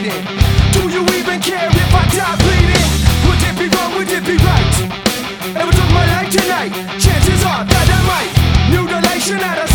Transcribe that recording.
bleeding? Do you even care if I die bleeding? Would it be wrong, would it be right? If I took my life tonight, chances are that I might. Mutilation at a